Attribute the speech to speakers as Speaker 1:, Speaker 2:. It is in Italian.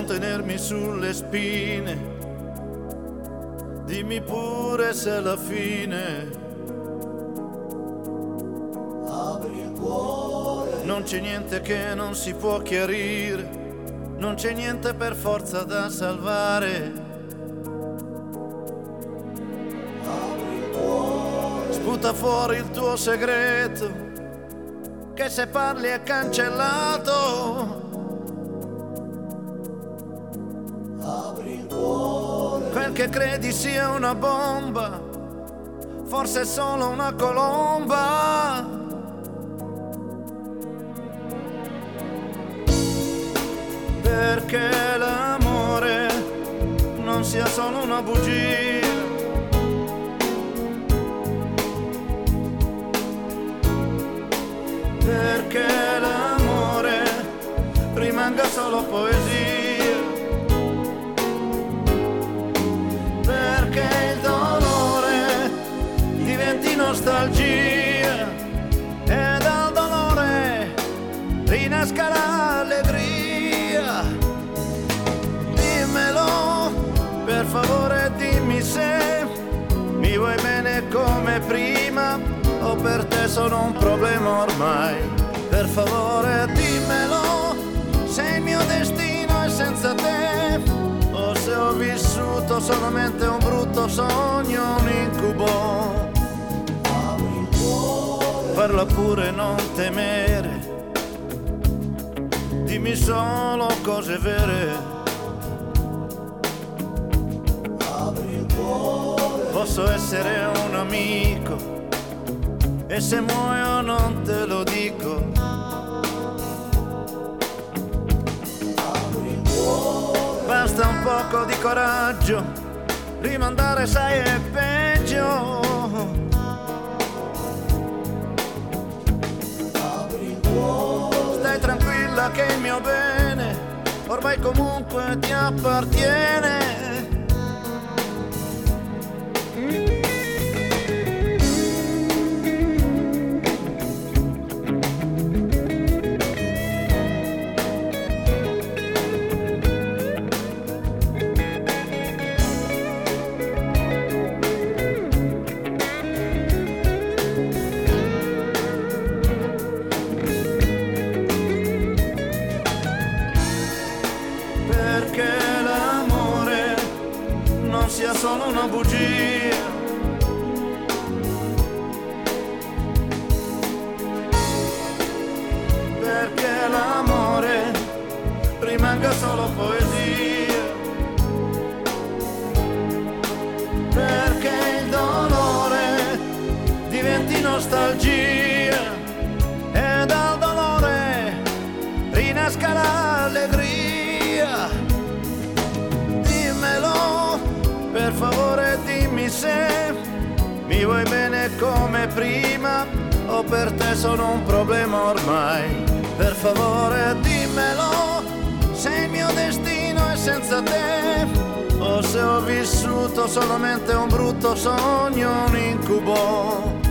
Speaker 1: non tenermi sulle spine, dimmi pure se è la fine.
Speaker 2: Apri il cuore.
Speaker 1: Non c'è niente che non si può chiarire, non c'è niente per forza da salvare.
Speaker 2: Apri il cuore.
Speaker 1: Sputa fuori il tuo segreto, che se parli è cancellato.
Speaker 2: Apri il cuore.
Speaker 1: Quel che credi sia una bomba, forse è solo una colomba. Perché l'amore non sia solo una bugia. Perché l'amore rimanga solo poesia. Perché il dolore diventi nostalgia e dal dolore rinasca l'allegria. Dimmelo, per favore dimmi se mi vuoi bene come prima o per te sono un problema ormai. Per favore dimmelo, se il mio destino è senza te o se ho vissuto solamente un brutto sogno, un incubo.
Speaker 2: Apri il cuore.
Speaker 1: Parla pure, non temere, dimmi solo cose vere.
Speaker 2: Apri il cuore.
Speaker 1: Posso essere un amico e se muoio non te lo dico.
Speaker 2: Apri il cuore.
Speaker 1: Basta un poco di coraggio, rimandare sai è peggio.
Speaker 2: Apri il cuore.
Speaker 1: Stai tranquilla che il mio bene ormai comunque ti appartiene. Perché l'amore non sia solo una bugia. Perché l'amore rimanga solo poesia. Perché il dolore diventi nostalgia e dal dolore rinasca l'allegria. Dimmelo, per favore dimmi se mi vuoi bene come prima o per te sono un problema ormai. Per favore dimmelo, se il mio destino è senza te o se ho vissuto solamente un brutto sogno, un incubo.